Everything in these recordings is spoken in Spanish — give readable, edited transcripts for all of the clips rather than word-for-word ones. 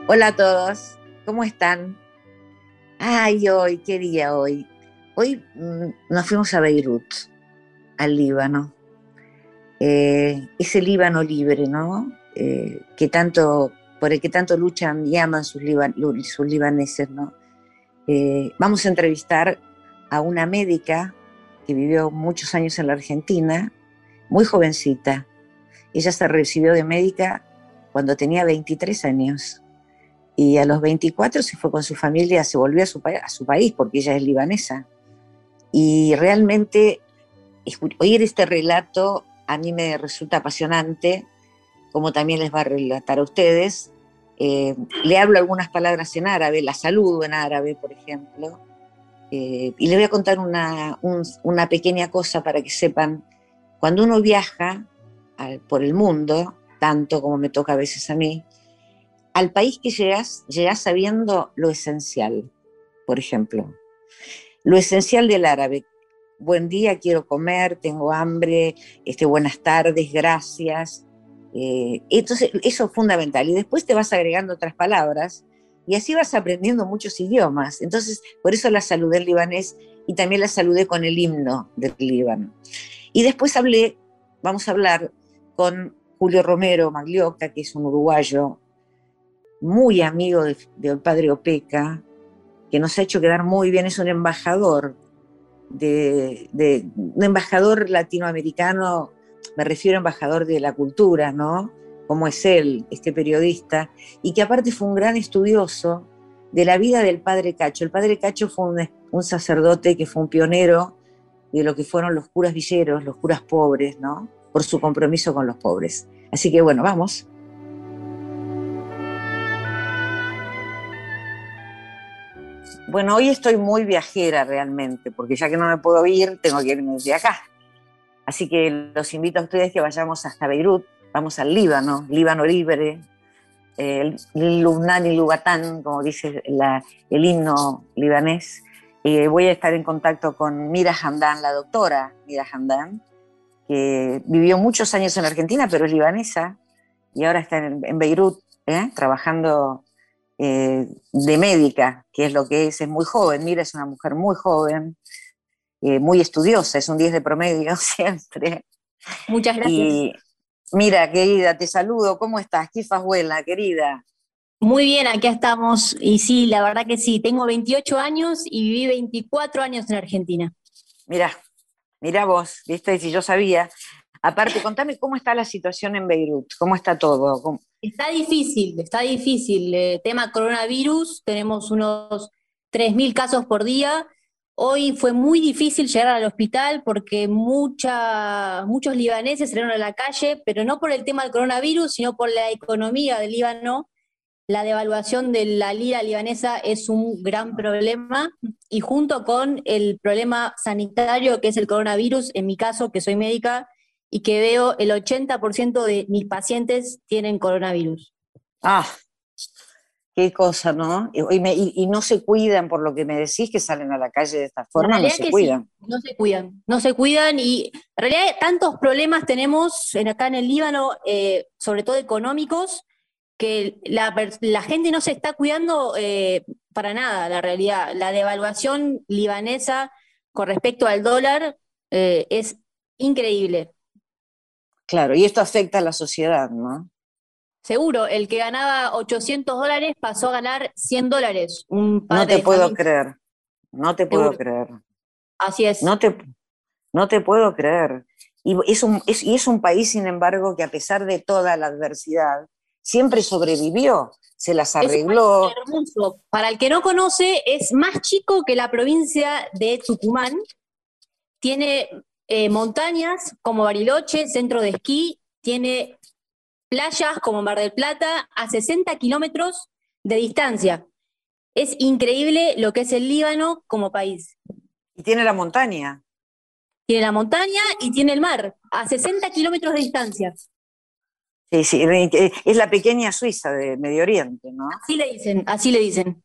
Hola a todos, ¿cómo están? Ay, hoy, ¿qué día hoy? Hoy nos fuimos a Beirut, al Líbano. Ese Líbano libre, ¿no? Por el que tanto luchan y aman sus libaneses, ¿no? Vamos a entrevistar a una médica que vivió muchos años en la Argentina, muy jovencita. Ella se recibió de médica cuando tenía 23 años. Y a los 24 se fue con su familia, se volvió a su país porque ella es libanesa. Y realmente oír este relato a mí me resulta apasionante, como también les va a relatar a ustedes. Le hablo algunas palabras en árabe, la saludo en árabe, por ejemplo. Y les voy a contar una pequeña cosa para que sepan, cuando uno viaja por el mundo, tanto como me toca a veces a mí, al país que llegas sabiendo lo esencial. Por ejemplo, lo esencial del árabe: buen día, quiero comer, tengo hambre, buenas tardes, gracias. Entonces, eso es fundamental. Y después te vas agregando otras palabras y así vas aprendiendo muchos idiomas. Entonces, por eso la saludé en libanés y también la saludé con el himno del Líbano. Y después vamos a hablar con Julio Romero Maglioca, que es un uruguayo muy amigo del padre Opeca, que nos ha hecho quedar muy bien. Es un embajador, un embajador latinoamericano, me refiero a embajador de la cultura, ¿no? Como es él, este periodista, y que aparte fue un gran estudioso de la vida del padre Cacho. El padre Cacho fue un sacerdote que fue un pionero de lo que fueron los curas villeros, los curas pobres, ¿no? Por su compromiso con los pobres. Así que bueno, vamos. Bueno, hoy estoy muy viajera realmente, porque ya que no me puedo ir, tengo que irme de acá. Así que los invito a ustedes que vayamos hasta Beirut, vamos al Líbano, Líbano libre, Lubnan y Lugatán, como dice el himno libanés. Voy a estar en contacto con Mira Hamdan, la doctora Mira Hamdan, que vivió muchos años en Argentina, pero es libanesa, y ahora está en Beirut, trabajando de médica, que es lo que es muy joven. Mira, es una mujer muy joven, muy estudiosa, es un 10 de promedio siempre. Muchas gracias. Y mira, querida, te saludo, ¿cómo estás? ¿Qué abuela, querida? Muy bien, aquí estamos. Y sí, la verdad que sí, tengo 28 años y viví 24 años en Argentina. Mira, mira vos, viste, si yo sabía. Aparte, contame cómo está la situación en Beirut, cómo está todo. Está difícil, está difícil. Tema coronavirus, tenemos unos 3.000 casos por día. Hoy fue muy difícil llegar al hospital porque muchos libaneses salieron a la calle, pero no por el tema del coronavirus, sino por la economía del Líbano. La devaluación de la lira libanesa es un gran problema y junto con el problema sanitario que es el coronavirus, en mi caso, que soy médica y que veo el 80% de mis pacientes tienen coronavirus. Ah, qué cosa, ¿no? Y no se cuidan, por lo que me decís, que salen a la calle de esta La forma, no realidad se es que sí, cuidan. no se cuidan y en realidad tantos problemas tenemos acá en el Líbano, sobre todo económicos, que la gente no se está cuidando para nada, la realidad. La devaluación libanesa con respecto al dólar es increíble. Claro, y esto afecta a la sociedad, ¿no? Seguro, el que ganaba $800 pasó a ganar $100, un No padre te de puedo familia, creer, no te puedo seguro. creer, Así es. no te, no te puedo creer. Y es un país, sin embargo, que a pesar de toda la adversidad, siempre sobrevivió, se las Es un país arregló. hermoso. Para el que no conoce, es más chico que la provincia de Tucumán. Tiene montañas como Bariloche, centro de esquí. Tiene playas como Mar del Plata a 60 kilómetros de distancia. Es increíble lo que es el Líbano como país. Y tiene la montaña. Tiene la montaña y tiene el mar a 60 kilómetros de distancia. Sí, sí, es la pequeña Suiza de Medio Oriente, ¿no? Así le dicen, así le dicen.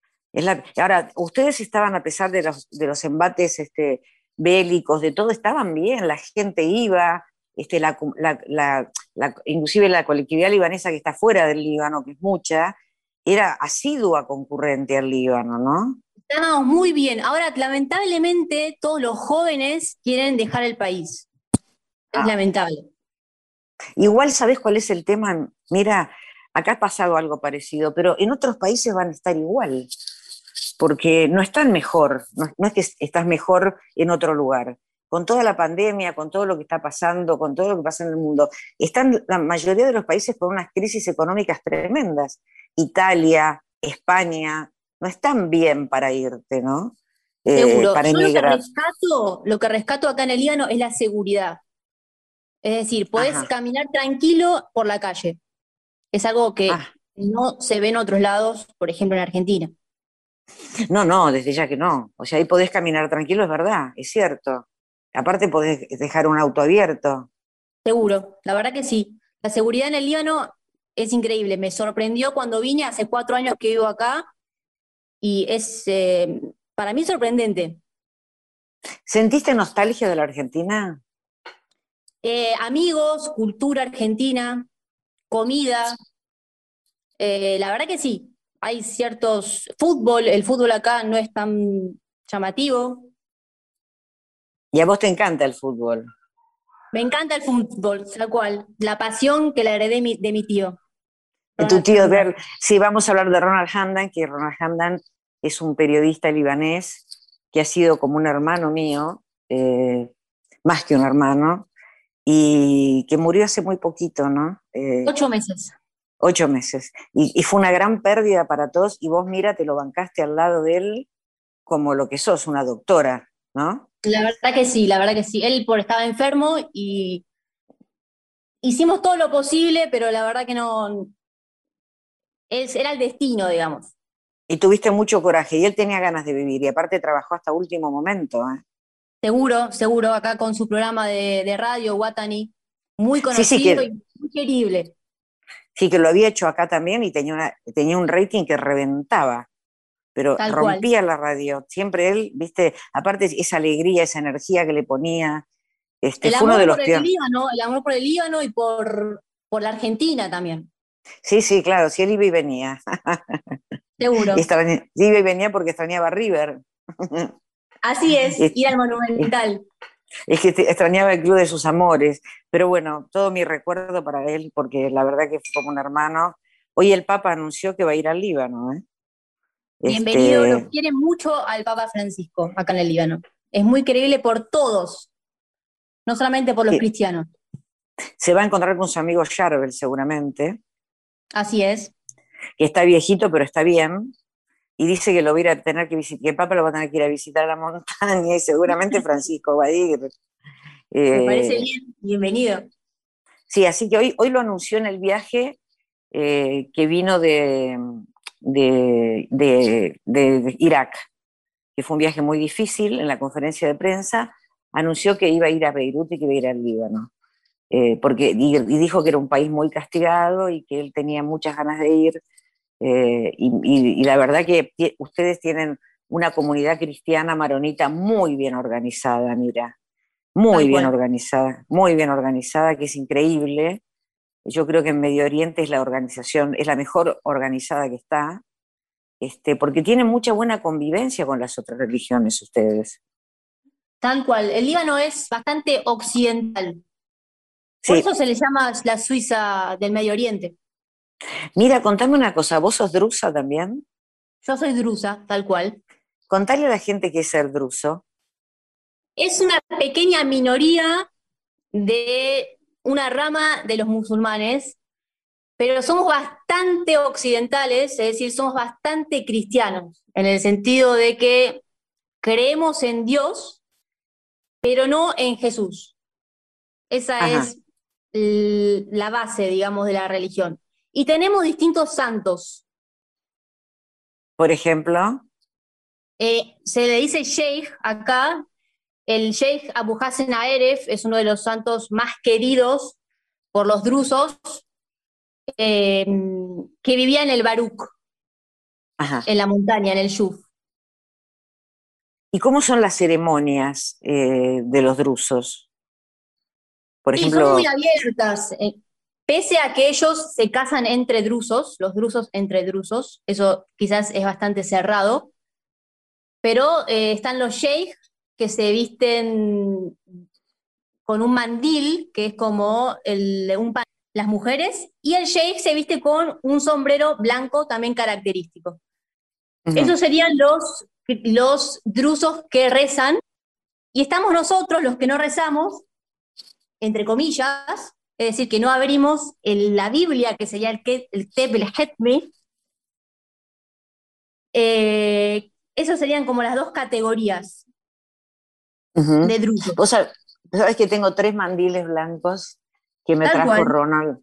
Ahora, ustedes estaban, a pesar de los embates bélicos, de todo, estaban bien, la gente iba, inclusive la colectividad libanesa que está fuera del Líbano, que es mucha, era asidua concurrente al Líbano, ¿no? Estábamos muy bien. Ahora, lamentablemente, todos los jóvenes quieren dejar el país. Es Ah, lamentable. igual sabés cuál es el tema. Mira, acá ha pasado algo parecido, pero en otros países van a estar igual, porque no están mejor, no es que estás mejor en otro lugar. Con toda la pandemia, con todo lo que está pasando, con todo lo que pasa en el mundo, están la mayoría de los países con unas crisis económicas tremendas. Italia, España, no están bien para irte, ¿no? Seguro. Para Yo emigrar. lo que rescato acá en el Líbano es la seguridad. Es decir, podés Ajá. caminar tranquilo por la calle. Es algo que Ah, no se ve en otros lados, por ejemplo en Argentina. no, no, desde ya que no. O sea, ahí podés caminar tranquilo, es verdad, es cierto. Aparte podés dejar un auto abierto. Seguro, la verdad que sí. La seguridad en el Líbano es increíble. Me sorprendió cuando vine, hace 4 años que vivo acá, y es para mí sorprendente. ¿Sentiste nostalgia de la Argentina? Amigos, cultura argentina, comida, la verdad que sí. Hay ciertos fútbol, el fútbol acá no es tan llamativo. Y a vos te encanta el fútbol. Me encanta el fútbol, tal cual. La pasión que le heredé de mi tío, Tu Ronald tío Hamdan. Ver, sí, vamos a hablar de Ronald Hamdan, que Ronald Hamdan es un periodista libanés que ha sido como un hermano mío, más que un hermano, y que murió hace muy poquito, ¿no? 8 meses. 8 meses. Y fue una gran pérdida para todos, y vos, mira, te lo bancaste al lado de él como lo que sos, una doctora, ¿no? La verdad que sí, la verdad que sí. Él estaba enfermo y hicimos todo lo posible, pero la verdad que no, era el destino, digamos. Y tuviste mucho coraje, y él tenía ganas de vivir, y aparte trabajó hasta último momento, ¿eh? Seguro, seguro, acá con su programa de radio, Watani, muy Sí, conocido y muy querible. sí que lo había hecho acá también y tenía un rating que reventaba, pero Tal cual. rompía la radio. Siempre él, viste, aparte esa alegría, esa energía que le ponía, El fue uno de amor los por el pioneros. Líbano, el amor por el Líbano y por la Argentina también, Sí, sí, claro, sí, él iba y venía. seguro. Iba y venía porque extrañaba River. Así es, Es ir al Monumental. es que extrañaba el club de sus amores, pero bueno, todo mi recuerdo para él, porque la verdad que fue como un hermano. Hoy el Papa anunció que va a ir al Líbano, ¿eh? Bienvenido, lo Este, quiere mucho al Papa Francisco acá en el Líbano. Es muy creíble por todos, no solamente por los que cristianos. se va a encontrar con su amigo Charbel seguramente, Así es. que está viejito, pero está bien, y dice que lo va a ir a tener que visitar, que el Papa lo va a tener que ir a visitar a la montaña, y seguramente Francisco va a ir. Me parece Eh, bien, bienvenido. sí, así que hoy lo anunció en el viaje que vino de Irak, que fue un viaje muy difícil. En la conferencia de prensa anunció que iba a ir a Beirut y que iba a ir al Líbano. Y dijo que era un país muy castigado y que él tenía muchas ganas de ir. Y la verdad que ustedes tienen una comunidad cristiana maronita muy bien organizada, mira, Tal cual. muy bien organizada, que es increíble. Yo creo que en Medio Oriente es la organización, es la mejor organizada que está, porque tienen mucha buena convivencia con las otras religiones ustedes. Tal cual. El Líbano es bastante occidental. Por eso Sí, se le llama la Suiza del Medio Oriente. mira, contame una cosa, ¿vos sos drusa también? Yo soy drusa, tal cual. Contale a la gente qué es ser druso. Es una pequeña minoría de una rama de los musulmanes, pero somos bastante occidentales, es decir, somos bastante cristianos, en el sentido de que creemos en Dios, pero no en Jesús. Esa Ajá, es la base, digamos, de la religión. Y tenemos distintos santos. por ejemplo, Se le dice sheikh acá. El sheikh Abu Hassan Aeref es uno de los santos más queridos por los drusos, eh, que vivía en el Baruk, ajá. en la montaña, en el Yuf. ¿Y cómo son las ceremonias de los drusos? Por Sí, son muy ejemplo, abiertas. Pese a que ellos se casan entre drusos, los drusos entre drusos, eso quizás es bastante cerrado, pero están los sheikh que se visten con un mandil, que es como las mujeres, y el sheikh se viste con un sombrero blanco también característico. Ujú. Esos serían los drusos que rezan, y estamos nosotros, los que no rezamos, entre comillas, es decir, que no abrimos la Biblia, que sería el Teb, el Hetme. Esas serían como las dos categorías Ujú. de drusos. Vos sabés que tengo 3 mandiles blancos que me Tal trajo cual. Ronald,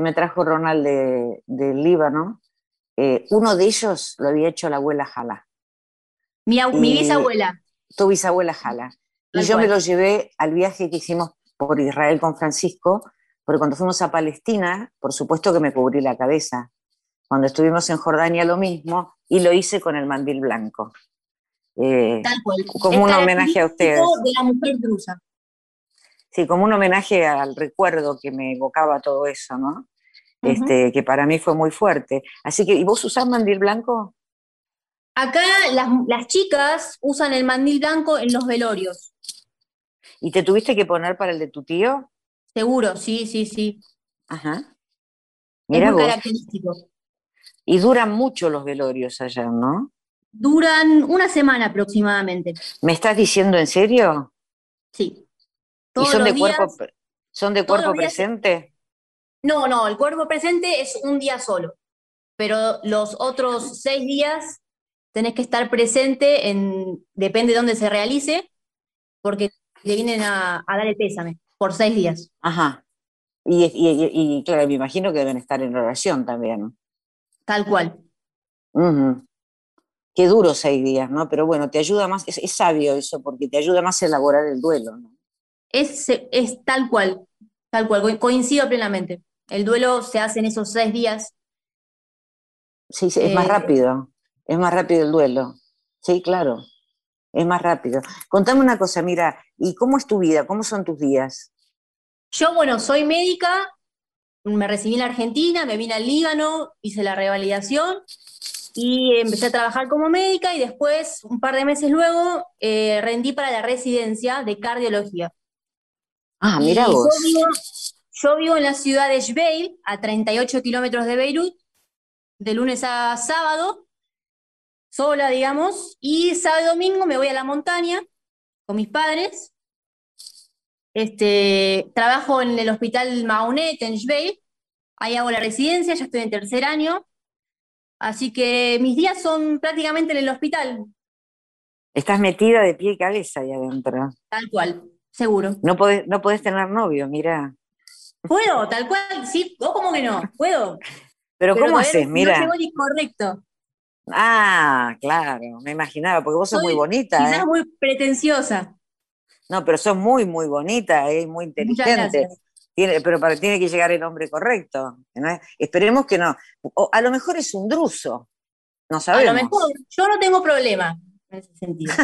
del Líbano. Uno de ellos lo había hecho la abuela Jala. Mi Y bisabuela, tu bisabuela Jala. Y tal yo me cual. lo llevé al viaje que hicimos por Israel con Francisco, porque cuando fuimos a Palestina, por supuesto que me cubrí la cabeza. Cuando estuvimos en Jordania lo mismo, y lo hice con el mandil blanco, Tal cual. como Es un homenaje a característico ustedes. de la mujer drusa. Sí, como un homenaje al recuerdo que me evocaba todo eso, ¿no? Ujú. Que para mí fue muy fuerte. Así que, ¿y vos usás mandil blanco? Acá las chicas usan el mandil blanco en los velorios. ¿Y te tuviste que poner para el de tu tío? Seguro, sí, sí, sí. Ajá, Es mira muy vos. característico. Y duran mucho los velorios allá, ¿no? Duran una semana aproximadamente. ¿Me estás diciendo en serio? Sí. ¿Y Todos los son de todos los cuerpo días. presente? No, no, el cuerpo presente es un día solo, pero los otros 6 días tenés que estar presente depende de dónde se realice, porque le vienen a dar el pésame por 6 días, Ajá. Claro, me imagino que deben estar en oración también. tal cual. Ujú. Qué duro 6 días, ¿no? Pero bueno, te ayuda más, es sabio eso, porque te ayuda más a elaborar el duelo, ¿no? Es tal cual, coincido plenamente. El duelo se hace en esos 6 días. Sí, sí, eh, es más rápido el duelo. Sí, claro, es más rápido. Contame una cosa, mira, ¿y cómo es tu vida? ¿Cómo son tus días? yo, bueno, soy médica, me recibí en la Argentina, me vine al Líbano, hice la revalidación y empecé a trabajar como médica y después, un par de meses luego, rendí para la residencia de cardiología. Ah, mira Y vos. yo vivo en la ciudad de Jbeil, a 38 kilómetros de Beirut, de lunes a sábado, sola, digamos, y sábado y domingo me voy a la montaña con mis padres. Trabajo en el hospital Maunet en Jbeil, ahí hago la residencia, ya estoy en tercer año, así que mis días son prácticamente en el hospital, Estás metida de pie y cabeza ahí adentro. tal cual, seguro. No podés tener novio, mira. ¿Puedo? Tal cual, sí, o como que no, puedo, Pero pero ¿cómo todavía haces? no llegó Mira. el incorrecto. Ah, claro, me imaginaba, porque vos sos muy Soy bonita, quizás ¿eh? muy pretenciosa. No, pero sos muy, muy bonita, ¿eh? Muy Muchas inteligente. gracias. Tiene que llegar el hombre correcto, ¿no? Esperemos que no. O a lo mejor es un druso, no A lo mejor, sabemos. yo no tengo problema en ese sentido.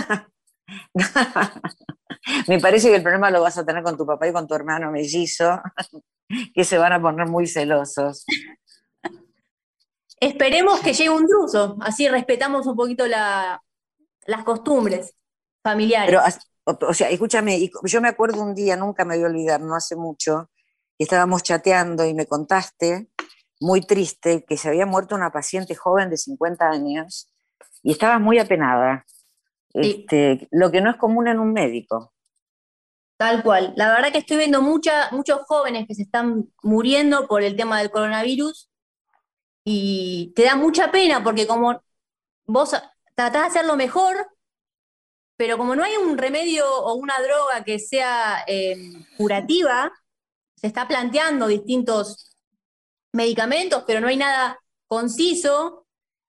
Me parece que el problema lo vas a tener con tu papá y con tu hermano mellizo, que se van a poner muy celosos. Esperemos que llegue un druso, así respetamos un poquito las costumbres Pero, familiares. o sea, escúchame, yo me acuerdo un día, nunca me voy a olvidar, no hace mucho, que estábamos chateando y me contaste, muy triste, que se había muerto una paciente joven de 50 años y estabas muy apenada. Sí, Lo que no es común en un médico. tal cual. La verdad que estoy viendo muchos jóvenes que se están muriendo por el tema del coronavirus y te da mucha pena porque como vos tratás de hacerlo mejor, pero como no hay un remedio o una droga que sea curativa, se está planteando distintos medicamentos, pero no hay nada conciso.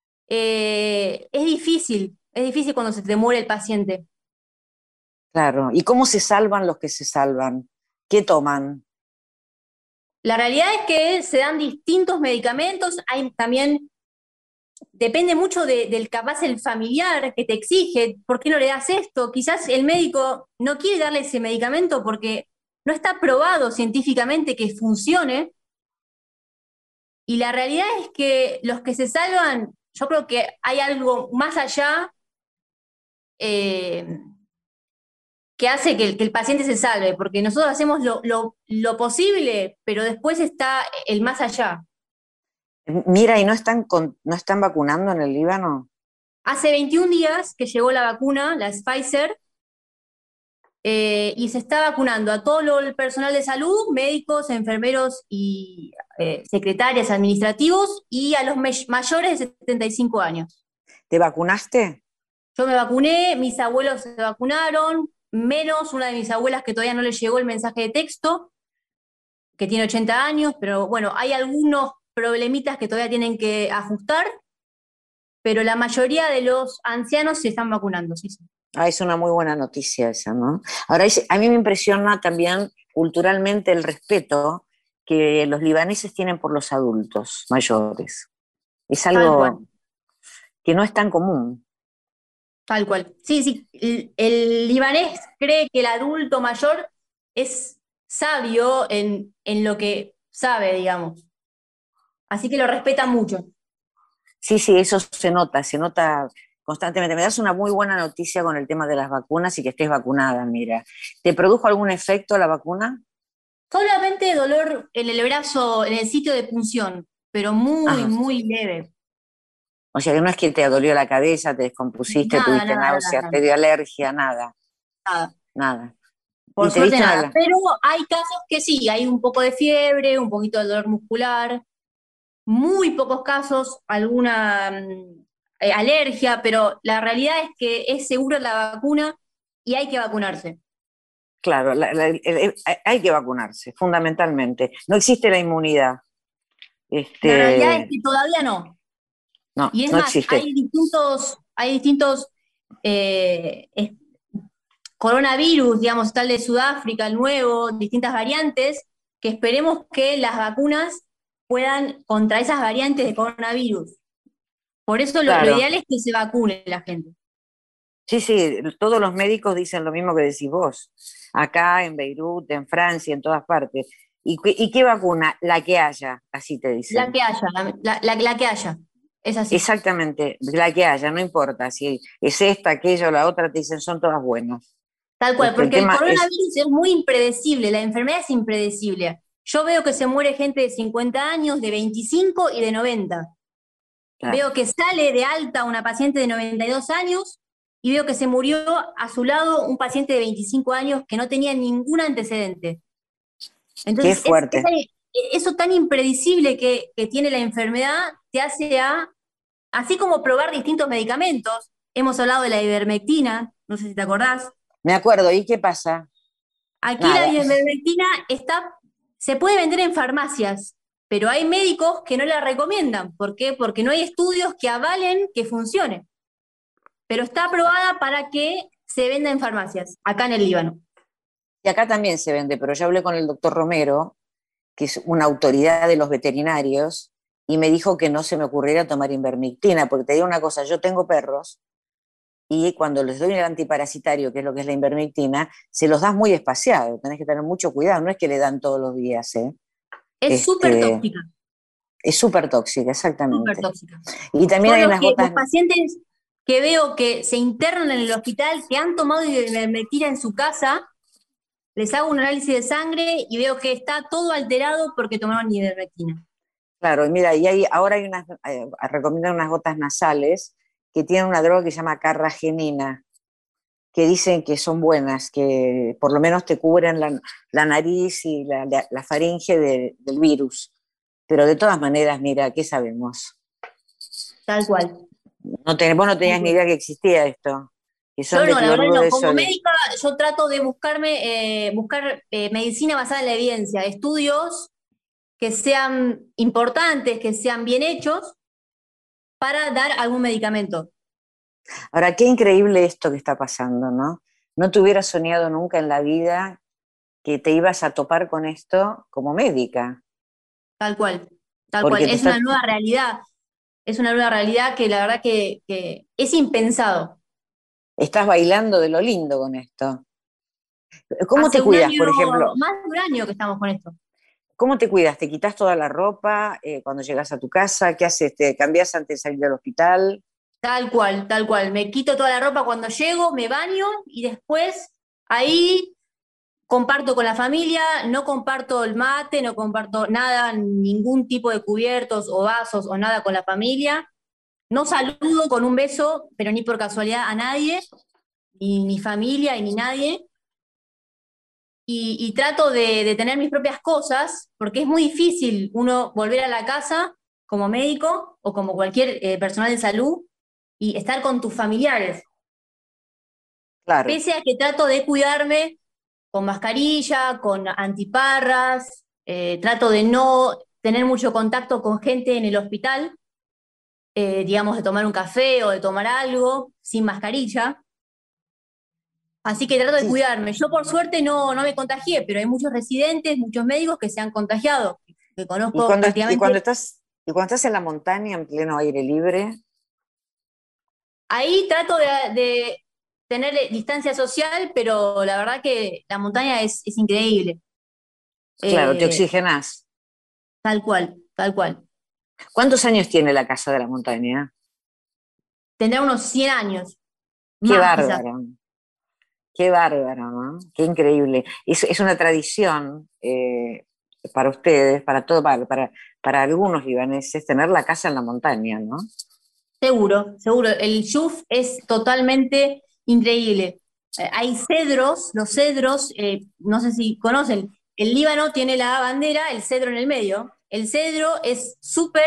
Es difícil cuando se te muere el paciente. Claro. ¿Y cómo se salvan los que se salvan? ¿Qué toman? La realidad es que se dan distintos medicamentos, hay también, depende mucho del capaz el familiar que te exige, ¿por qué no le das esto? Quizás el médico no quiere darle ese medicamento porque no está probado científicamente que funcione, Y la realidad es que los que se salvan, yo creo que hay algo más allá eh, que hace que el paciente se salve, porque nosotros hacemos lo posible, pero después está el más allá. Mira, ¿y no están vacunando en el Líbano? Hace 21 días que llegó la vacuna, la Pfizer, y se está vacunando a todo el personal de salud, médicos, enfermeros y secretarias administrativos, y a los mayores de 75 años. ¿Te vacunaste? Yo me vacuné, mis abuelos se vacunaron, menos una de mis abuelas que todavía no le llegó el mensaje de texto, que tiene 80 años, pero bueno, hay algunos problemitas que todavía tienen que ajustar, pero la mayoría de los ancianos se están vacunando, sí, sí. Ah, es una muy buena noticia esa, ¿no? Ahora, a mí me impresiona también culturalmente el respeto que los libaneses tienen por los adultos mayores. Es Tal cual, algo que no es tan común. tal cual. Sí, sí, el libanés cree que el adulto mayor es sabio en lo que sabe, digamos. Así que lo respeta mucho. Sí, sí, eso se nota constantemente. Me das una muy buena noticia con el tema de las vacunas y que estés vacunada, mira. ¿Te produjo algún efecto la vacuna? Solamente dolor en el brazo, en el sitio de punción, pero muy, Ajá. muy leve. O sea que no es que te dolió la cabeza, te descompusiste, Nada, tuviste nada, nada, náuseas, nada, te dio alergia, nada, nada. nada. Por ¿Y te suerte diste nada. una... Pero hay casos que sí, hay un poco de fiebre, un poquito de dolor muscular, muy pocos casos, alguna alergia, pero la realidad es que es segura la vacuna y hay que vacunarse. Claro, hay que vacunarse, fundamentalmente. No existe la inmunidad. La realidad es Este, que todavía no. no, Y es no más, existe. hay distintos eh, es- coronavirus, digamos, tal de Sudáfrica, el nuevo, distintas variantes, que esperemos que las vacunas puedan contra esas variantes de coronavirus. Por eso lo Claro. ideal es que se vacune la gente. Sí, sí, todos los médicos dicen lo mismo que decís vos. Acá, en Beirut, en Francia, en todas partes. ¿Y qué vacuna? La que haya, así te La dicen. que haya, la que haya. Es así. Exactamente, la que haya, no importa si es esta, aquella o la otra, te dicen son todas buenas. Tal cual, El porque el tema es, coronavirus es muy impredecible, la enfermedad es impredecible. Yo veo que se muere gente de 50 años, de 25 y de 90. claro, Veo que sale de alta una paciente de 92 años y veo que se murió a su lado un paciente de 25 años que no tenía ningún antecedente. qué Entonces, fuerte. eso tan impredecible que tiene la enfermedad te hace así como probar distintos medicamentos. Hemos hablado de la ivermectina, no sé si te acordás. Me acuerdo, ¿y qué pasa? Aquí la Nada. ivermectina se puede vender en farmacias, pero hay médicos que no la recomiendan. ¿Por qué? Porque no hay estudios que avalen que funcione. Pero está aprobada para que se venda en farmacias, acá en el Líbano. Y acá también se vende, pero yo hablé con el doctor Romero, que es una autoridad de los veterinarios, y me dijo que no se me ocurriera tomar invermectina, porque te digo una cosa, yo tengo perros y cuando les doy el antiparasitario, que es lo que es la invermectina, se los das muy espaciado, tenés que tener mucho cuidado, no es que le dan todos los días, ¿eh? Es súper Este, tóxica, es súper tóxica, súper exactamente. tóxica. Y también Yo hay unas los gotas, pacientes que veo que se internan en el hospital, que han tomado ivermectina en su casa, les hago un análisis de sangre y veo que está todo alterado porque tomaron ivermectina. claro, y mira, ahora hay unas, recomiendan unas gotas nasales que tienen una droga que se llama carragenina, que dicen que son buenas, que por lo menos te cubren la nariz y la faringe del virus. Pero de todas maneras, mira, ¿qué sabemos? Tal cual. Vos no Tal tenías ni cual. idea que existía esto, que son Yo de no, la verdad cloruro no. de Como sodio. médica, yo trato de buscar medicina basada en la evidencia, estudios que sean importantes, que sean bien hechos para dar algún medicamento. Ahora, qué increíble esto que está pasando, ¿no? No te hubieras soñado nunca en la vida que te ibas a topar con esto como médica, Tal cual, tal cual. porque Es una nueva realidad. Es una nueva realidad que la verdad que es impensado. estás bailando de lo lindo con esto. ¿Cómo Hace te un cuidas, año, por ejemplo? más de un año que estamos con esto. ¿Cómo te cuidas? ¿Te quitas toda la ropa cuando llegas a tu casa? ¿Qué haces? ¿Te cambias antes de salir del hospital? Tal cual, tal cual. Me quito toda la ropa cuando llego, me baño y después ahí comparto con la familia, no comparto el mate, no comparto nada, ningún tipo de cubiertos o vasos o nada con la familia. No saludo con un beso, pero ni por casualidad a nadie, ni mi familia y ni nadie. Y trato de tener mis propias cosas, porque es muy difícil uno volver a la casa como médico o como cualquier personal de salud y estar con tus familiares. Claro. Pese a que trato de cuidarme con mascarilla, con antiparras, trato de no tener mucho contacto con gente en el hospital, digamos, de tomar un café o de tomar algo sin mascarilla. Así que trato de Sí. cuidarme. Yo por suerte no me contagié, pero hay muchos residentes, muchos médicos que se han contagiado, que ¿Y conozco cuando, prácticamente. y cuando estás en la montaña, en pleno aire libre? Ahí trato de tener distancia social, pero la verdad que la montaña es increíble. Claro, te Eh, oxigenás. Tal cual, tal cual. ¿Cuántos años tiene la Casa de la Montaña? Tendrá unos 100 años, Qué más quizás. bárbaro, qué bárbaro, ¿no? Qué increíble. Es una tradición para ustedes, para todo, para algunos libaneses, tener la casa en la montaña, ¿no? Seguro, seguro. El yuf es totalmente increíble. Hay cedros, los cedros, no sé si conocen, el Líbano tiene la bandera, el cedro en el medio. El cedro es súper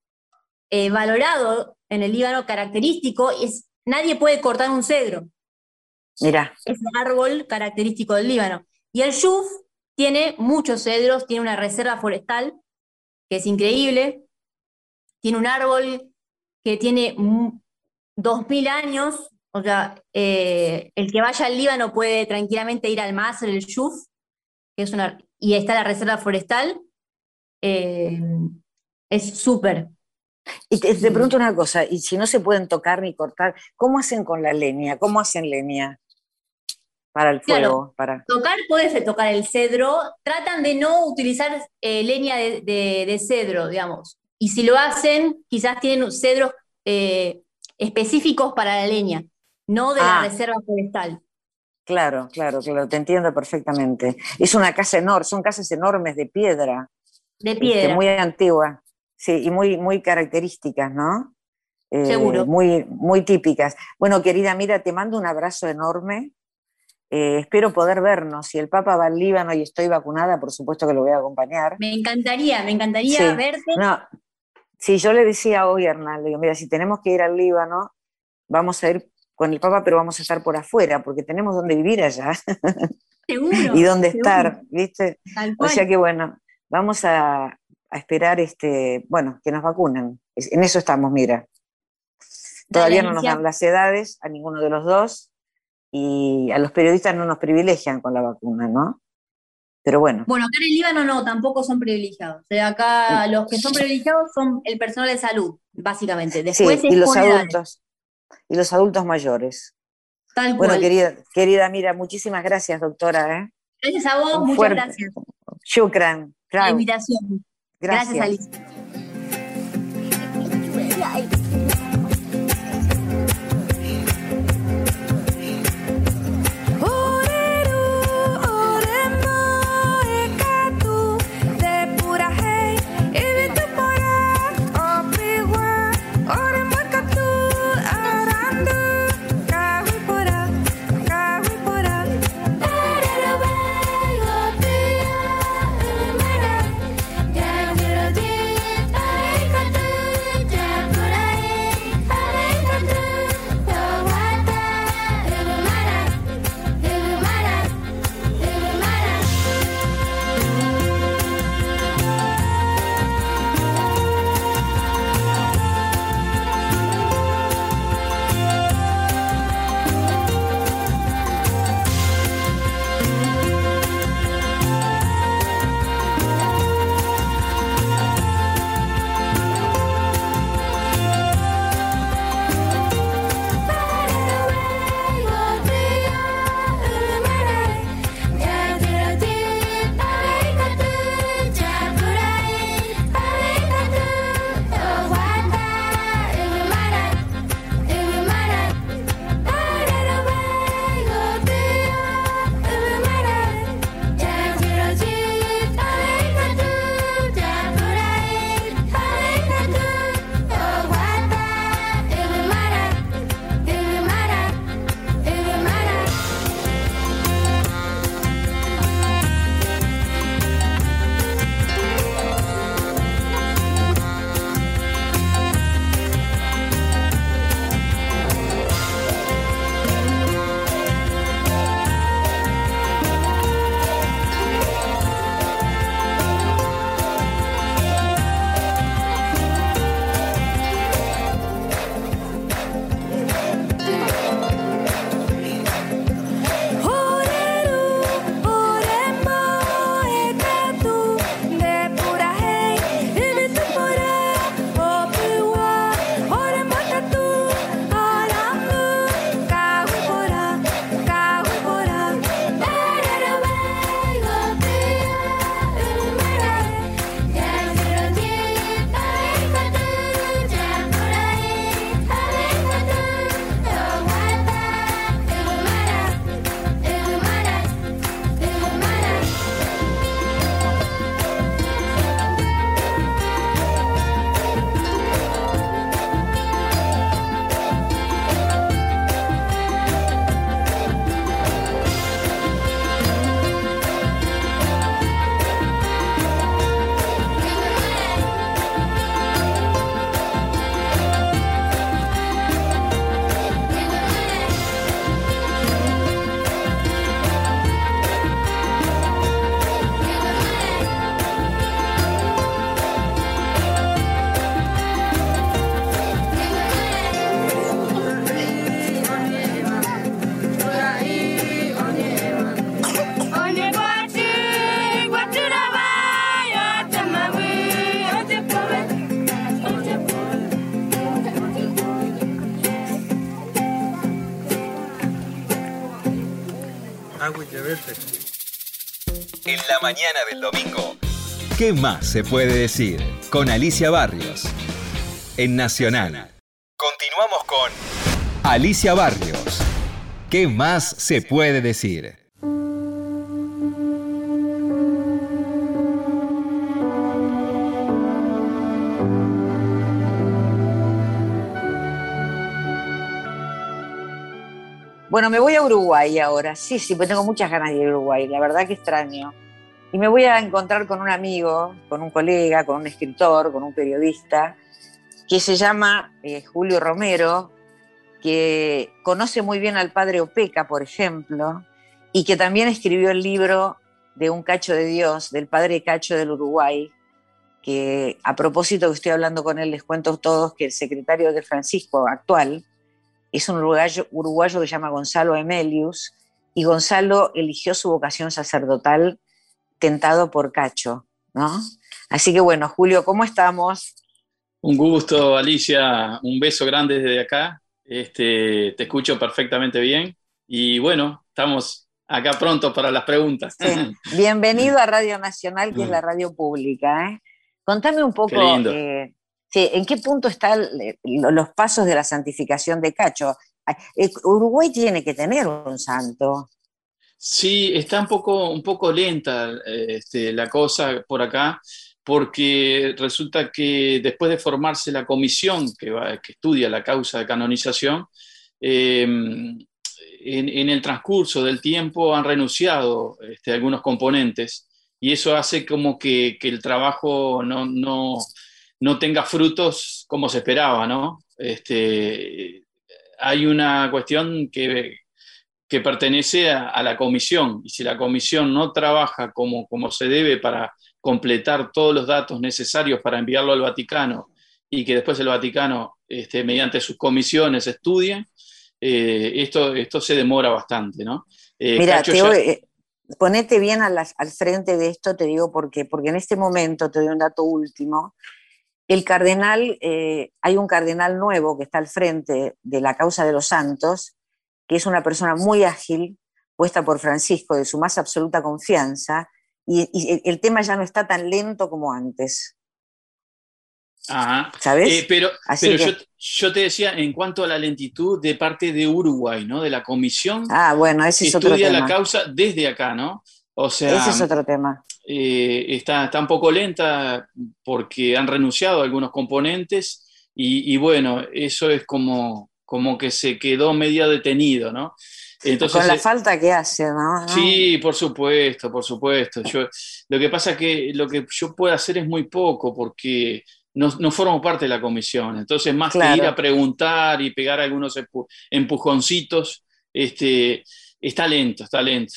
valorado en el Líbano, característico, nadie puede cortar un cedro, Mira, es un árbol característico del Líbano. Y el yuf tiene muchos cedros, tiene una reserva forestal que es increíble, tiene un árbol que tiene 2000 años, o sea, el que vaya al Líbano puede tranquilamente ir al Masr, el Yuf, que es y está la reserva forestal, eh, es súper. y te pregunto una cosa, y si no se pueden tocar ni cortar, ¿cómo hacen con la leña? ¿Cómo hacen leña para el Claro, fuego? Para... puedes tocar el cedro, tratan de no utilizar leña de cedro, digamos, y si lo hacen, quizás tienen cedros eh, específicos para la leña, no de la Ah, reserva forestal, claro, claro, claro, te entiendo perfectamente. Es una casa enorme, son casas enormes de piedra, de muy piedra, antiguas, sí, y muy características, ¿no? seguro. Muy típicas. Bueno, querida, mira, te mando un abrazo enorme. Espero poder vernos. Si el Papa va al Líbano y estoy vacunada, por supuesto que lo voy a acompañar. Me encantaría Sí, verte. no, sí, yo le decía hoy a Hernán, le digo, mira, si tenemos que ir al Líbano, vamos a ir con el Papa, pero vamos a estar por afuera, porque tenemos donde vivir allá y Seguro, dónde seguro, estar, ¿viste? tal O sea cual. que bueno, vamos a esperar bueno, que nos vacunen. En eso estamos, mira. Dale, Todavía no nos Alicia. dan las edades a ninguno de los dos y a los periodistas no nos privilegian con la vacuna, ¿no? Pero bueno. Bueno, acá en el Líbano no, tampoco son privilegiados. O sea, acá los que son privilegiados son el personal de salud, básicamente. Después Sí, es por edades, y los adultos mayores. tal Bueno, cual. querida, mira, muchísimas gracias, doctora, ¿eh? Gracias a vos, Un muchas fuerte gracias shukran. por la Claro, invitación. Gracias, gracias. Alicia. En la mañana del domingo, ¿qué más se puede decir? Con Alicia Barrios, en Nacional. Continuamos con Alicia Barrios. ¿Qué más se puede decir? Bueno, me voy a Uruguay ahora. Sí, pues tengo muchas ganas de ir a Uruguay. La verdad que extraño. Y me voy a encontrar con un amigo, con un colega, con un escritor, con un periodista, que se llama Julio Romero, que conoce muy bien al padre Opeca, por ejemplo, y que también escribió el libro de Un Cacho de Dios, del padre Cacho del Uruguay, que a propósito que estoy hablando con él, les cuento a todos que el secretario de Francisco actual es un uruguayo que se llama Gonzalo Emelius, y Gonzalo eligió su vocación sacerdotal tentado por Cacho, ¿no? Así que bueno, Julio, ¿cómo estamos? Un gusto, Alicia, un beso grande desde acá. Te escucho perfectamente bien y bueno, estamos acá pronto para las preguntas. Sí. Bienvenido a Radio Nacional, que es la radio pública, ¿eh? Contame un Qué poco, lindo. sí, ¿en qué punto están los pasos de la santificación de Cacho? Uruguay tiene que tener un santo. Sí, está un poco lenta la cosa por acá, porque resulta que después de formarse la comisión que estudia la causa de canonización, en el transcurso del tiempo han renunciado algunos componentes y eso hace como que el trabajo no tenga frutos como se esperaba, ¿no? Hay una cuestión que pertenece a la comisión y si la comisión no trabaja como se debe para completar todos los datos necesarios para enviarlo al Vaticano y que después el Vaticano, mediante sus comisiones, estudie, esto se demora bastante, ¿no? Mira, Cacho ya... ponete bien al frente de esto, te digo porque en este momento, te doy un dato último, el cardenal, hay un cardenal nuevo que está al frente de la causa de los santos, que es una persona muy ágil, puesta por Francisco, de su más absoluta confianza, y el tema ya no está tan lento como antes. Ajá. ¿Sabes? Pero yo te decía en cuanto a la lentitud de parte de Uruguay, ¿no? De la comisión bueno, ese que es otro estudia la tema. causa desde acá, ¿no? O Ese sea, es otro tema. está un poco lenta porque han renunciado a algunos componentes y bueno, eso es como que se quedó medio detenido, ¿no? Con Entonces, la falta que hace, ¿no? sí, por supuesto, por supuesto. Lo que pasa es que lo que yo puedo hacer es muy poco porque no formo parte de la comisión. Entonces, más que ir a Claro. preguntar y pegar algunos empujoncitos, está lento, está lento.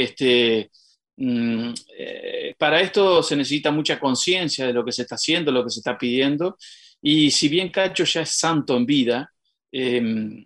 Para esto se necesita mucha conciencia de lo que se está haciendo, lo que se está pidiendo. Y si bien Cacho ya es santo en vida, eh,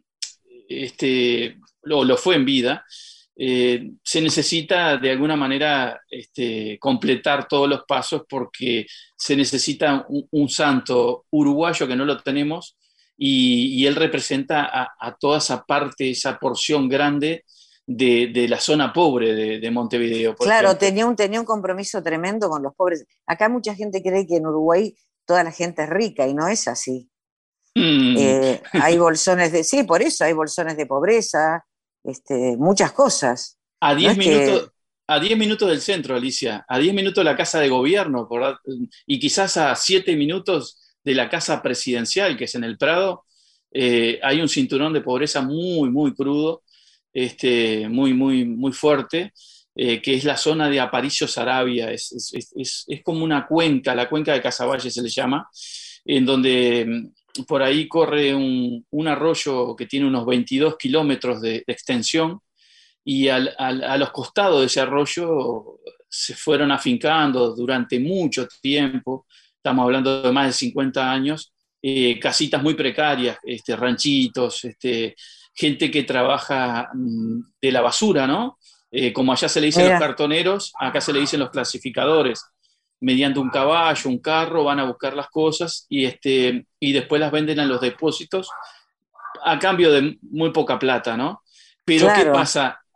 lo fue en vida, se necesita de alguna manera completar todos los pasos porque se necesita un santo uruguayo que no lo tenemos y él representa a toda esa parte, esa porción grande de la zona pobre de Montevideo, por Claro, ejemplo. tenía un compromiso tremendo con los pobres. Acá mucha gente cree que en Uruguay toda la gente es rica y no es así. Mm. Hay bolsones sí, por eso hay bolsones de pobreza, muchas cosas. A No 10 es que, minutos, a 10 minutos del centro, Alicia, a 10 minutos de la Casa de Gobierno, y quizás a 7 minutos de la Casa Presidencial, que es en el Prado, hay un cinturón de pobreza muy, muy crudo, muy, muy, muy fuerte, que es la zona de Aparicio Saravia, es como una cuenca, la cuenca de Casaballe se le llama, en donde por ahí corre un arroyo que tiene unos 22 kilómetros de extensión, y a los costados de ese arroyo se fueron afincando durante mucho tiempo, estamos hablando de más de 50 años, casitas muy precarias, ranchitos, gente que trabaja de la basura, ¿no? Como allá se le dicen los mira, cartoneros, acá se le dicen los clasificadores. Mediante un caballo, un carro, van a buscar las cosas y después las venden a los depósitos a cambio de muy poca plata, ¿no? Pero ¿qué claro, pasa?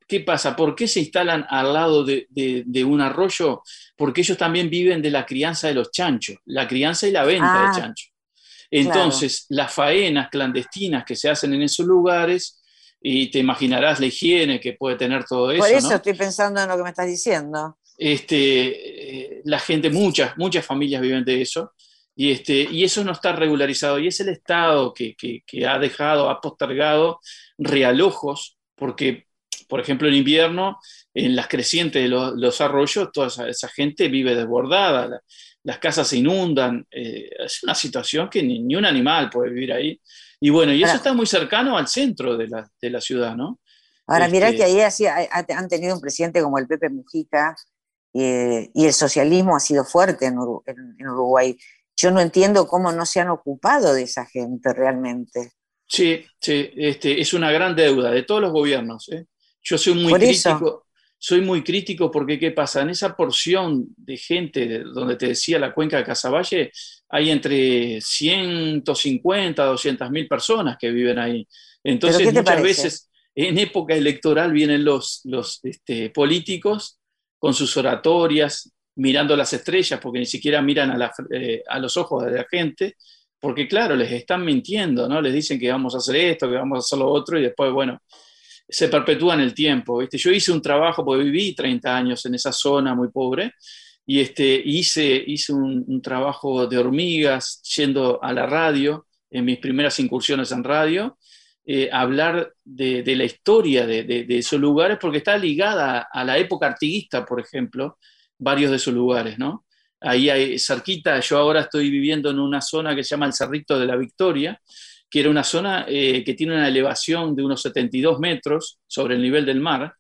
¿Qué pasa? ¿Por qué se instalan al lado de un arroyo? Porque ellos también viven de la crianza de los chanchos, la crianza y la venta de Ah, chanchos. claro. Entonces, las faenas clandestinas que se hacen en esos lugares, y te imaginarás la higiene que puede tener todo Por eso, eso ¿no? estoy pensando en lo que me estás diciendo. La gente, muchas familias viven de eso, y eso no está regularizado, y es el Estado que ha dejado, ha postergado realojos, porque, por ejemplo, en invierno, en las crecientes de los arroyos, toda esa gente vive desbordada, las casas se inundan, es una situación que ni un animal puede vivir ahí. Y bueno, y eso Ahora, está muy cercano al centro de la ciudad, ¿no? ahora mirá que Este, ahí han tenido un presidente como el Pepe Mujica, y el socialismo ha sido fuerte en Uruguay. Yo no entiendo cómo no se han ocupado de esa gente realmente. Sí, sí, es una gran deuda de todos los gobiernos, ¿eh? Yo Por eso, soy muy crítico porque ¿qué pasa? En esa porción de gente donde te decía la cuenca de Casaballe, hay entre 150 a 200 mil personas que viven ahí. ¿pero Entonces, qué te muchas parece? veces en época electoral vienen los políticos con sus oratorias, mirando las estrellas, porque ni siquiera miran a los ojos de la gente, porque claro, les están mintiendo, ¿no? Les dicen que vamos a hacer esto, que vamos a hacer lo otro, y después, bueno, se perpetúa en el tiempo, ¿viste? Yo hice un trabajo, porque viví 30 años en esa zona muy pobre, y hice un trabajo de hormigas yendo a la radio, en mis primeras incursiones en radio, hablar de la historia de esos lugares, porque está ligada a la época artiguista, por ejemplo, varios de esos lugares, ¿no? Ahí hay, cerquita, yo ahora estoy viviendo en una zona que se llama el Cerrito de la Victoria, que era una zona que tiene una elevación de unos 72 metros sobre el nivel del mar,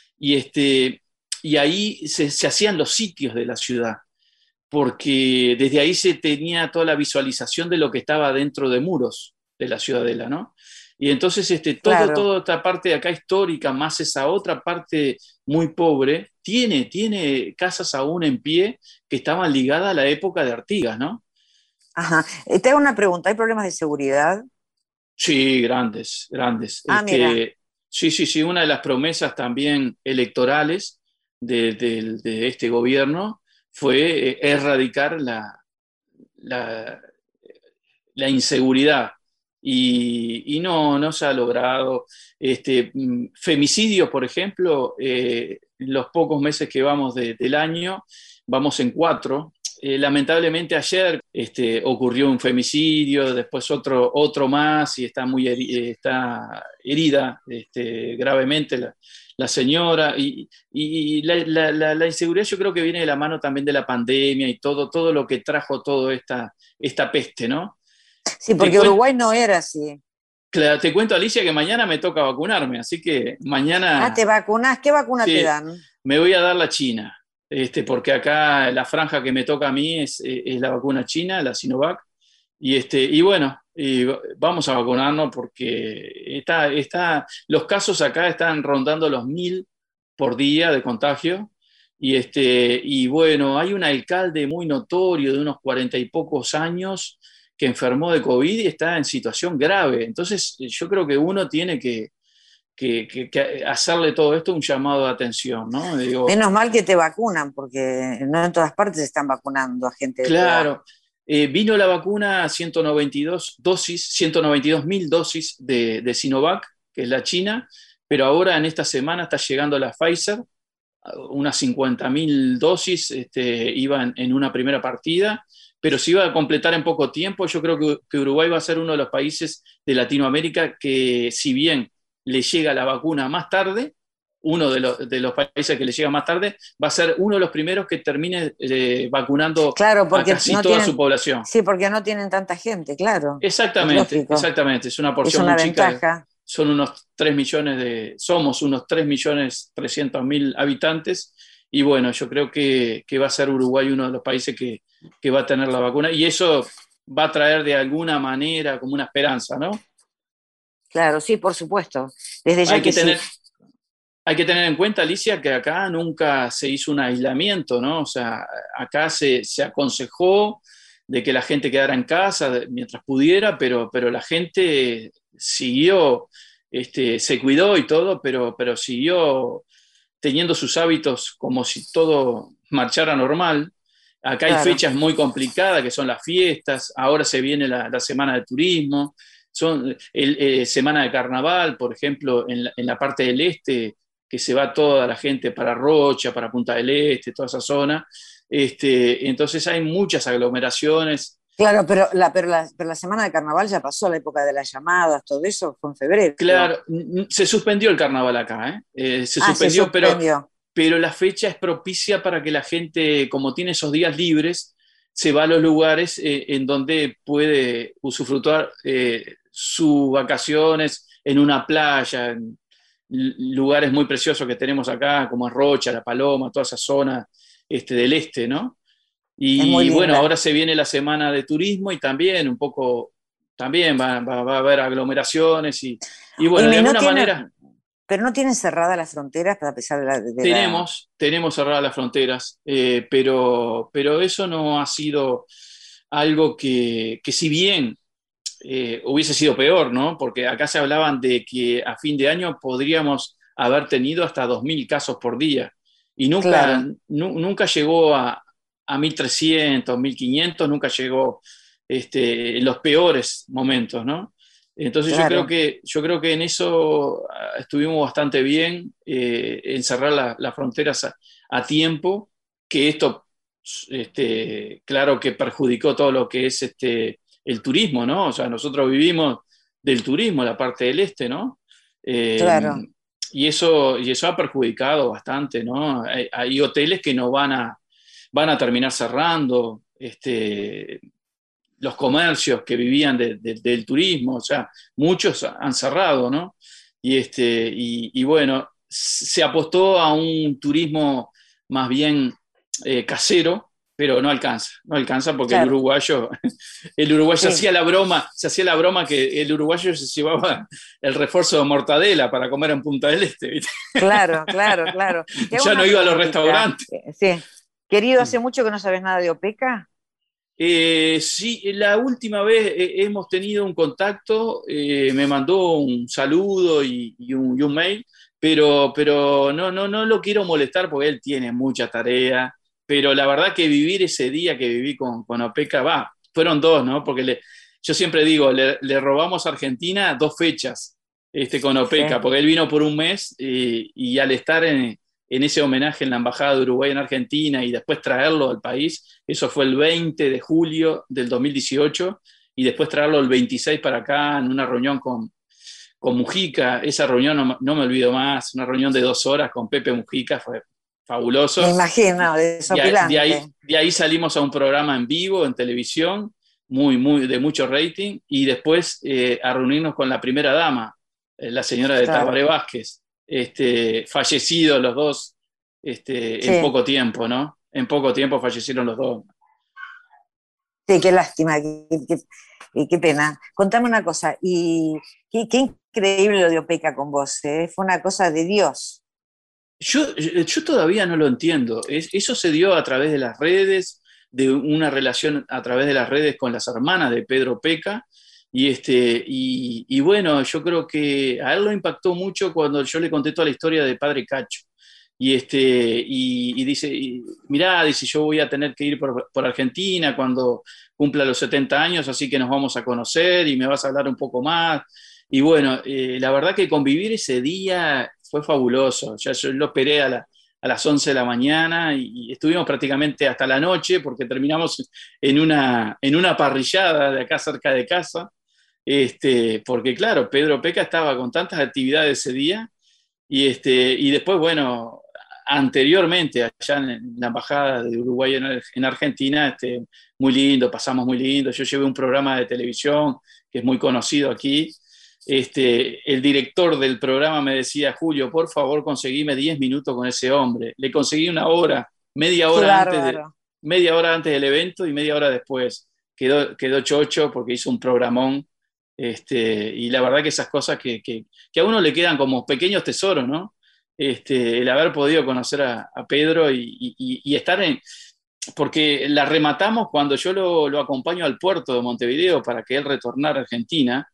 y ahí se hacían los sitios de la ciudad, porque desde ahí se tenía toda la visualización de lo que estaba dentro de muros de la ciudadela, ¿no? Y entonces Claro. toda esta parte de acá histórica, más esa otra parte muy pobre, tiene casas aún en pie que estaban ligadas a la época de Artigas, ¿no? Ajá. Te hago una pregunta, ¿hay problemas de seguridad? Sí, grandes, grandes. Ah, mira. Sí, sí, sí, una de las promesas también electorales de este gobierno fue erradicar la, la inseguridad, y no se ha logrado. Femicidios, por ejemplo, en los pocos meses que vamos del año, vamos en 4. Lamentablemente ayer ocurrió un femicidio, después otro más, y está herida gravemente la señora, y la inseguridad yo creo que viene de la mano también de la pandemia y todo lo que trajo toda esta peste, ¿no? Sí, Te porque cuento, Uruguay no era así. te cuento, Alicia, que mañana me toca vacunarme, así que Ah, mañana ¿te vacunás? ¿Qué vacuna te sí, dan? me voy a dar la China, porque acá la franja que me toca a mí es la vacuna china, la Sinovac, y bueno, vamos a vacunarnos porque los casos acá están rondando los 1.000 por día de contagio, y bueno, hay un alcalde muy notorio de unos 40 y pocos años que enfermó de COVID y está en situación grave. Entonces, yo creo que uno tiene que hacerle todo esto un llamado de atención, ¿no? Digo, Menos mal que te vacunan, porque no en todas partes están vacunando a gente de tu edad. claro, vino la vacuna 192.000 dosis de Sinovac, que es la China, pero ahora en esta semana está llegando la Pfizer, unas 50.000 dosis iban en una primera partida, pero se iba a completar en poco tiempo. Yo creo que Uruguay va a ser uno de los países de Latinoamérica que, si bien le llega la vacuna más tarde, uno de los países que le llega más tarde, va a ser uno de los primeros que termine vacunando Claro, a porque casi no toda su tienen, población. sí, porque no tienen tanta gente, claro. Es Exactamente, lógico. exactamente. Es una Es porción una muy chica. ventaja. Somos unos 3.300.000 habitantes, y bueno, yo creo que va a ser Uruguay uno de los países que va a tener la vacuna, y eso va a traer de alguna manera como una esperanza, ¿no? Claro, sí, por supuesto. Desde ya Hay que que sí. tener, hay que tener en cuenta, Alicia, que acá nunca se hizo un aislamiento, ¿no? O sea, acá se aconsejó de que la gente quedara en casa mientras pudiera, pero la gente siguió se cuidó y todo, pero siguió teniendo sus hábitos como si todo marchara normal. Acá hay Claro. fechas muy complicadas, que son las fiestas, ahora se viene la semana de turismo, son semana de carnaval, por ejemplo, en la parte del este, que se va toda la gente para Rocha, para Punta del Este, toda esa zona. Entonces hay muchas aglomeraciones. Claro, pero la semana de carnaval ya pasó, la época de las llamadas, todo eso fue en febrero. Claro, se suspendió el carnaval acá, ¿eh? Se Ah, se suspendió, suspendió. pero la fecha es propicia para que la gente, como tiene esos días libres, se va a los lugares en donde puede usufructuar sus vacaciones en una playa, en lugares muy preciosos que tenemos acá, como Rocha, La Paloma, toda esa zona del este, ¿no? Es muy Y bueno, linda. ahora se viene la semana de turismo y también un poco, también va a haber aglomeraciones y bueno, de Oye, alguna manera pero no tienen cerradas las fronteras a pesar de la. tenemos cerradas las fronteras, pero eso no ha sido algo que si bien hubiese sido peor, ¿no? Porque acá se hablaban de que a fin de año podríamos haber tenido hasta 2.000 casos por día y nunca, Claro, nunca llegó a 1.300, 1.500, nunca llegó en los peores momentos, ¿no? Entonces claro. yo creo que en eso estuvimos bastante bien, en cerrar las fronteras a tiempo, que esto, claro que perjudicó todo lo que es el turismo, ¿no? O sea, nosotros vivimos del turismo, la parte del este, ¿no? Eh, Claro. y eso ha perjudicado bastante, ¿no? Hay hoteles que no van a terminar cerrando, los comercios que vivían del turismo, o sea, muchos han cerrado, ¿no? Y bueno, se apostó a un turismo más bien casero, pero no alcanza porque el Claro, uruguayo, el uruguayo sí, se hacía la broma que el uruguayo se llevaba el refuerzo de mortadela para comer en Punta del Este, ¿viste? claro, claro, claro. Te hago Ya no una iba a los preguntita. restaurantes. Sí. Querido, ¿hace mucho que no sabes nada de OPECA? Sí, la última vez hemos tenido un contacto, me mandó un saludo y un mail, pero no lo quiero molestar porque él tiene mucha tarea, pero la verdad que vivir ese día que viví con Opeca, fueron dos, ¿no? Porque yo siempre digo, le robamos a Argentina 2 fechas con Opeca, Sí, porque él vino por un mes y al estar en ese homenaje en la Embajada de Uruguay en Argentina y después traerlo al país. Eso fue el 20 de julio del 2018 y después traerlo el 26 para acá en una reunión con Mujica. Esa reunión no me olvido más, una reunión de 2 horas con Pepe Mujica, fue me fabuloso. imagino, desopilante. De ahí salimos a un programa en vivo, en televisión, de mucho rating, y después a reunirnos con la primera dama, la señora de Claro, Tabaré Vázquez, fallecidos los dos en sí, poco tiempo, ¿no? En poco tiempo fallecieron los dos. sí, qué lástima, qué pena. Contame una cosa, y qué increíble lo de OPECA con vos, ¿eh? Fue una cosa de Dios. Yo todavía no lo entiendo. Eso se dio a través de las redes, de una relación a través de las redes con las hermanas de Pedro Peca. Y bueno, yo creo que a él lo impactó mucho cuando yo le conté toda la historia de Padre Cacho. Y dice, mirá, dice, yo voy a tener que ir por Argentina cuando cumpla los 70 años, así que nos vamos a conocer y me vas a hablar un poco más. Y bueno, la verdad que convivir ese día fue fabuloso. Ya yo lo esperé a las 11 de la mañana y estuvimos prácticamente hasta la noche porque terminamos en una parrillada de acá cerca de casa. Porque claro, Pedro Peca estaba con tantas actividades ese día y después, bueno, anteriormente, allá en la Embajada de Uruguay en Argentina, muy lindo, pasamos muy lindo. Yo llevé un programa de televisión que es muy conocido aquí. El director del programa me decía, Julio, por favor, conseguime 10 minutos con ese hombre. Le conseguí una hora, media Qué hora antes bárbaro. media hora antes del evento y media hora después. Quedó chocho porque hizo un programón. Y la verdad que esas cosas que a uno le quedan como pequeños tesoros, ¿no? El haber podido conocer a Pedro y estar porque la rematamos cuando yo lo acompaño al puerto de Montevideo para que él retornara a Argentina.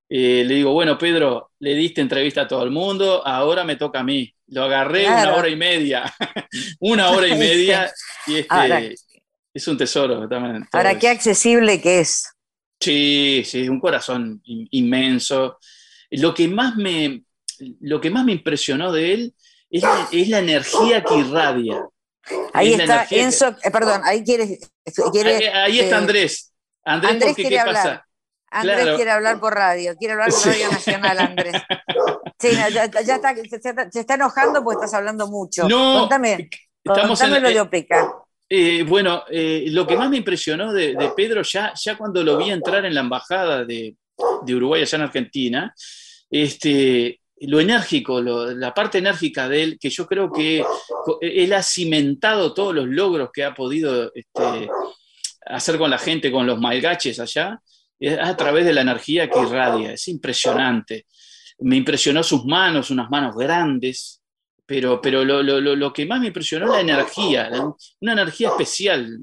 Le digo, bueno, Pedro, le diste entrevista a todo el mundo, ahora me toca a mí. Lo agarré Claro. 1 hora y media, 1 hora y media, y Ahora, es un tesoro también. Todo ahora, qué eso. accesible que es. Sí, sí, un corazón inmenso. Lo que más me, lo que más me impresionó de él es la energía que irradia. Ahí Es la está energía que, Enzo, perdón, ahí quiere ahí está que Andrés. Andrés, Andrés porque quiere ¿qué hablar. pasa? Andrés Claro. quiere hablar por radio, quiere hablar por Sí. Radio Nacional, Andrés. Sí, no, ya está, se está enojando porque estás hablando mucho. No, Contame, estamos en contame lo de Opeca. bueno, lo que más me impresionó de Pedro, ya cuando lo vi entrar en la embajada de Uruguay allá en Argentina, lo enérgico, la parte enérgica de él, que yo creo que él ha cimentado todos los logros que ha podido hacer con la gente, con los malgaches allá, es a través de la energía que irradia. Es impresionante. Me impresionó sus manos, unas manos grandes, pero lo que más me impresionó es la energía, una energía especial.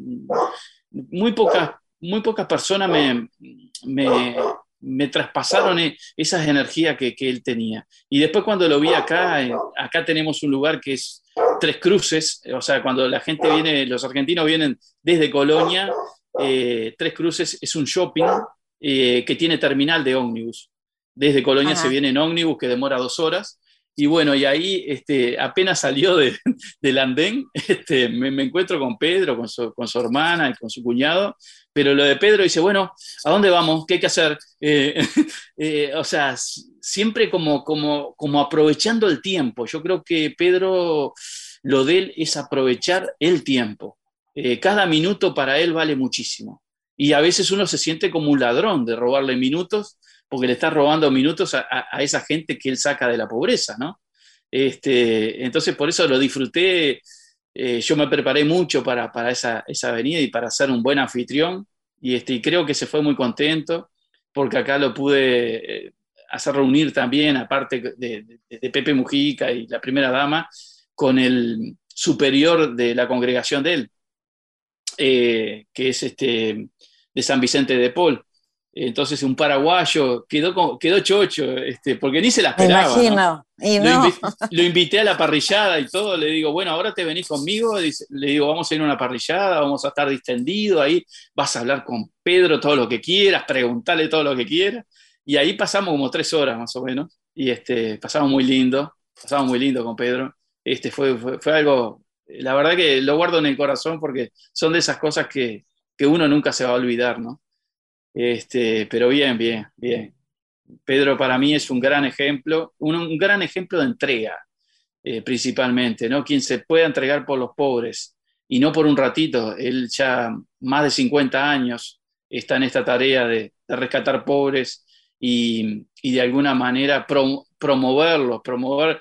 Muy pocas personas me, me traspasaron esas energías que él tenía. Y después cuando lo vi acá tenemos un lugar que es Tres Cruces, o sea, cuando la gente viene, los argentinos vienen desde Colonia, Tres Cruces es un shopping que tiene terminal de ómnibus. Desde Colonia se Ajá. viene en ómnibus que demora 2 horas. Y bueno, y ahí apenas salió del andén, me encuentro con Pedro, con su hermana y con su cuñado, pero lo de Pedro dice, bueno, ¿a dónde vamos? ¿Qué hay que hacer? O sea, siempre como aprovechando el tiempo. Yo creo que Pedro, lo de él es aprovechar el tiempo. Cada minuto para él vale muchísimo. Y a veces uno se siente como un ladrón de robarle minutos porque le está robando minutos a esa gente que él saca de la pobreza, ¿no? Entonces, por eso lo disfruté. Yo me preparé mucho para esa venida y para ser un buen anfitrión, y creo que se fue muy contento, porque acá lo pude hacer reunir también, aparte de Pepe Mujica y la primera dama, con el superior de la congregación de él, que es de San Vicente de Paul. Entonces un paraguayo quedó chocho, porque ni se la Me esperaba, ¿no? imagino. Y Lo, no. lo invité a la parrillada y todo, le digo, bueno, ahora te venís conmigo, le digo, vamos a ir a una parrillada, vamos a estar distendidos, ahí vas a hablar con Pedro todo lo que quieras, preguntarle todo lo que quieras, y ahí pasamos como 3 horas más o menos, y pasamos muy lindo con Pedro. Fue algo, la verdad que lo guardo en el corazón porque son de esas cosas que uno nunca se va a olvidar, ¿no? Pero bien, bien, bien. Pedro para mí es un gran ejemplo, un gran ejemplo de entrega, principalmente, ¿no? Quien se pueda entregar por los pobres y no por un ratito. Él ya más de 50 años está en esta tarea de rescatar pobres y de alguna manera promover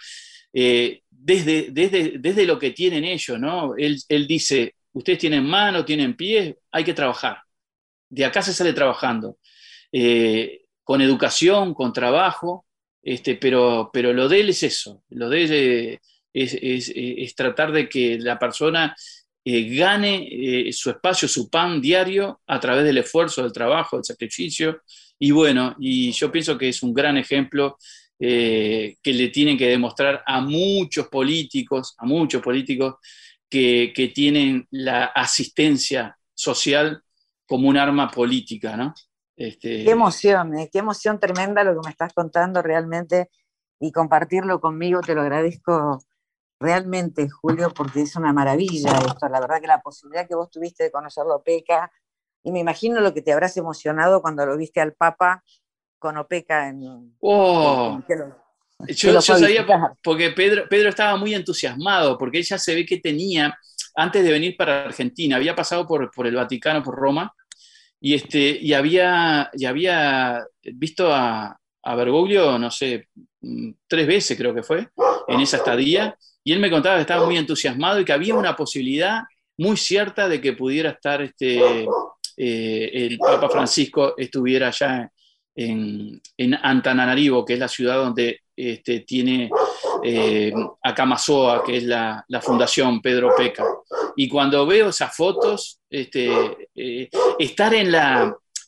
desde lo que tienen ellos, ¿no? Él dice, ustedes tienen mano, tienen pies, hay que trabajar. De acá se sale trabajando. Con educación, con trabajo, pero lo de él es eso, lo de él es tratar de que la persona gane su espacio, su pan diario a través del esfuerzo, del trabajo, del sacrificio, y bueno, y yo pienso que es un gran ejemplo que le tienen que demostrar a muchos políticos que tienen la asistencia social como un arma política, ¿no? Qué emoción tremenda lo que me estás contando realmente y compartirlo conmigo, te lo agradezco realmente, Julio, porque es una maravilla esto. La verdad que la posibilidad que vos tuviste de conocerlo a Opeca, y me imagino lo que te habrás emocionado cuando lo viste al Papa con Opeca Oh, que yo lo fue a sabía, visitar. porque Pedro estaba muy entusiasmado, porque ella se ve que tenía, antes de venir para Argentina, había pasado por el Vaticano, por Roma, y había visto a Bergoglio, no sé, 3 veces creo que fue, en esa estadía, y él me contaba que estaba muy entusiasmado y que había una posibilidad muy cierta de que pudiera estar el Papa Francisco estuviera allá en Antananarivo, que es la ciudad donde tiene Acamasoa, que es la fundación Pedro Peca. Y cuando veo esas fotos, estar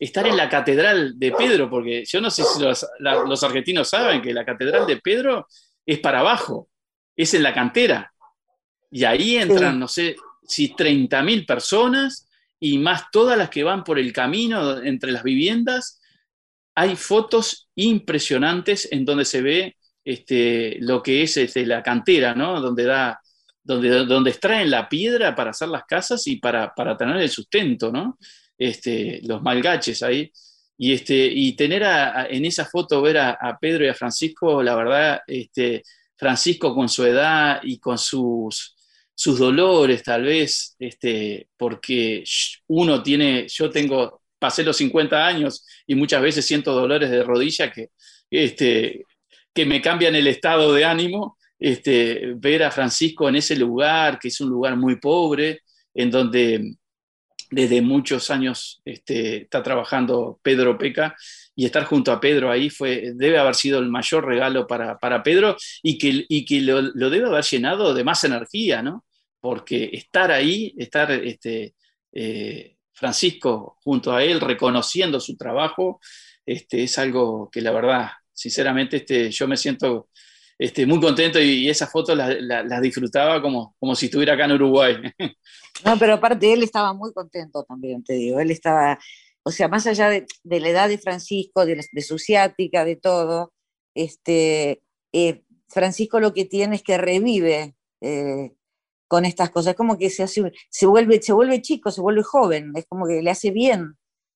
estar en la Catedral de Pedro, porque yo no sé si los argentinos saben que la Catedral de Pedro es para abajo, es en la cantera. Y ahí entran, no sé, si 30.000 personas y más todas las que van por el camino entre las viviendas. Hay fotos impresionantes en donde se ve lo que es la cantera, ¿no? Donde extraen la piedra para hacer las casas y para tener el sustento, ¿no? Los malgaches ahí. Y tener en esa foto ver a Pedro y a Francisco, la verdad, Francisco con su edad y con sus dolores tal vez, porque pasé los 50 años y muchas veces siento dolores de rodilla que me cambian el estado de ánimo. Ver a Francisco en ese lugar, que es un lugar muy pobre, en donde desde muchos años está trabajando Pedro Peca, y estar junto a Pedro ahí debe haber sido el mayor regalo para Pedro, y que lo debe haber llenado de más energía, ¿no? Porque estar ahí, Francisco junto a él, reconociendo su trabajo, es algo que la verdad, sinceramente, yo me siento muy contento, y esas fotos las disfrutaba como si estuviera acá en Uruguay. No, pero aparte él estaba muy contento también, te digo. Él estaba, o sea, más allá de la edad de Francisco, de su ciática, de todo, Francisco lo que tiene es que revive con estas cosas. Es como que se vuelve chico, se vuelve joven, es como que le hace bien.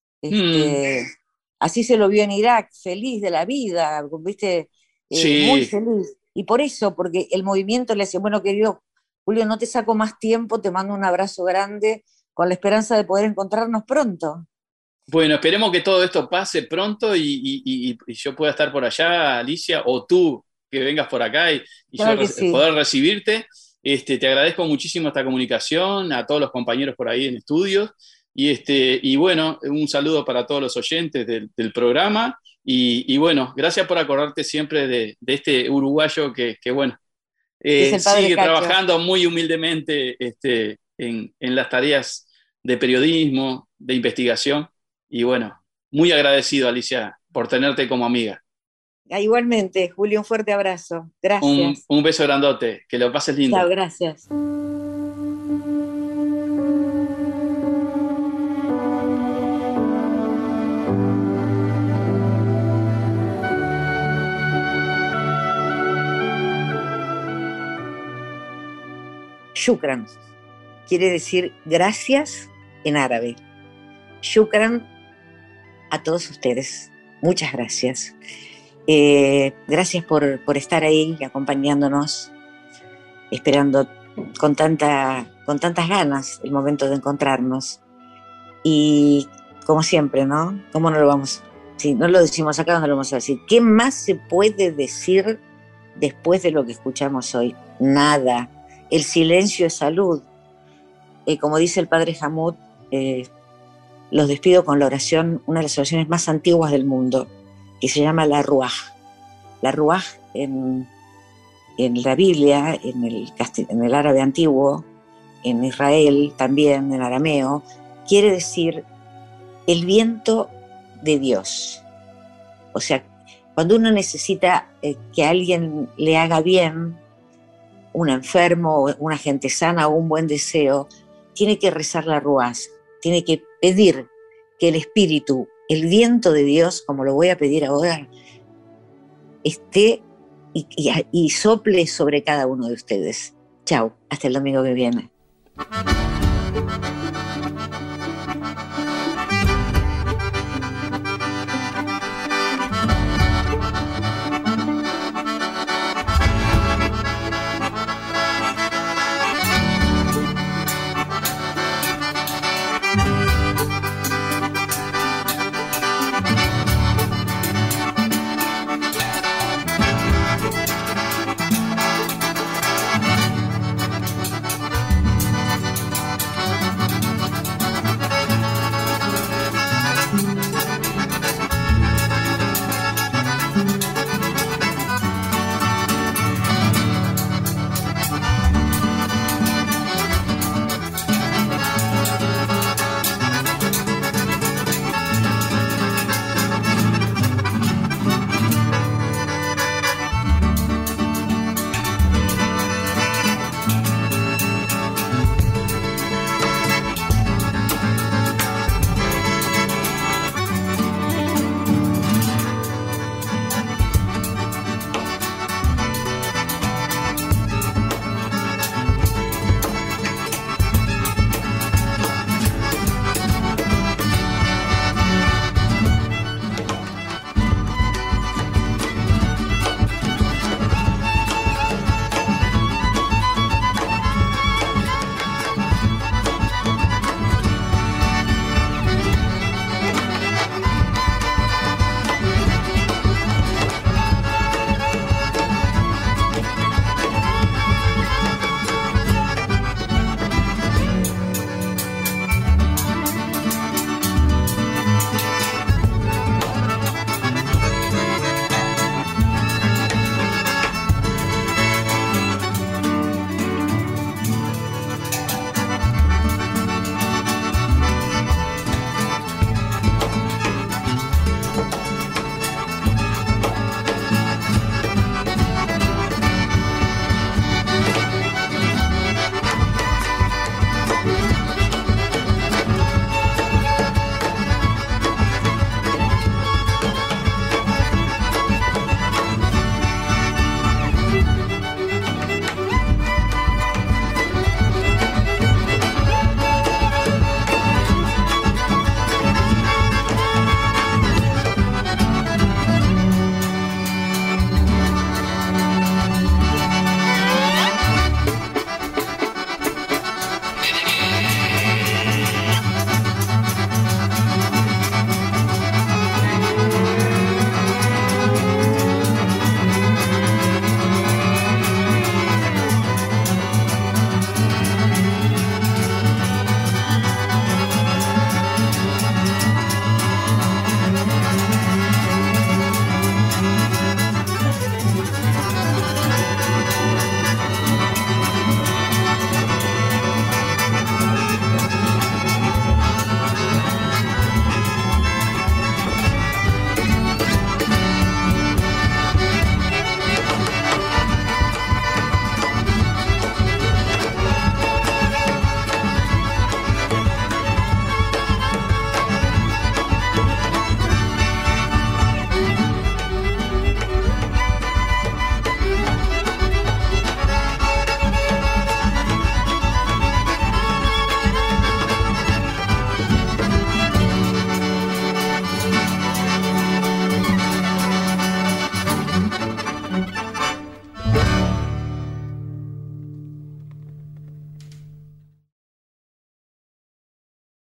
Así se lo vio en Irak, feliz de la vida, ¿viste? Sí. Muy feliz. Y por eso, porque el movimiento le decía, bueno, querido Julio, no te saco más tiempo, te mando un abrazo grande con la esperanza de poder encontrarnos pronto. Bueno, esperemos que todo esto pase pronto y yo pueda estar por allá, Alicia, o tú que vengas por acá y Claro yo que sí. poder recibirte. Te agradezco muchísimo esta comunicación, a todos los compañeros por ahí en estudios, y bueno, un saludo para todos los oyentes del programa, y bueno, gracias por acordarte siempre de este uruguayo que bueno, Es el padre sigue Cacho. trabajando muy humildemente en las tareas de periodismo, de investigación, y bueno, muy agradecido, Alicia, por tenerte como amiga. Igualmente, Julio, un fuerte abrazo. Gracias. Un beso grandote, que lo pases lindo. Chao, gracias. Shukran quiere decir gracias en árabe. Shukran a todos ustedes. Muchas gracias. Gracias por estar ahí acompañándonos, esperando con tantas ganas el momento de encontrarnos. Y como siempre, ¿no? ¿Cómo no lo vamos? Si no lo decimos acá, no lo vamos a decir. ¿Qué más se puede decir después de lo que escuchamos hoy? Nada. El silencio es salud. Como dice el padre Hamud, los despido con la oración, una de las oraciones más antiguas del mundo, que se llama la Ruaj. La Ruaj en la Biblia, en el árabe antiguo, en Israel también, en arameo, quiere decir el viento de Dios. O sea, cuando uno necesita que alguien le haga bien, un enfermo, una gente sana o un buen deseo, tiene que rezar la Ruaj, tiene que pedir que el espíritu, el viento de Dios, como lo voy a pedir ahora, esté y sople sobre cada uno de ustedes. Chao, hasta el domingo que viene.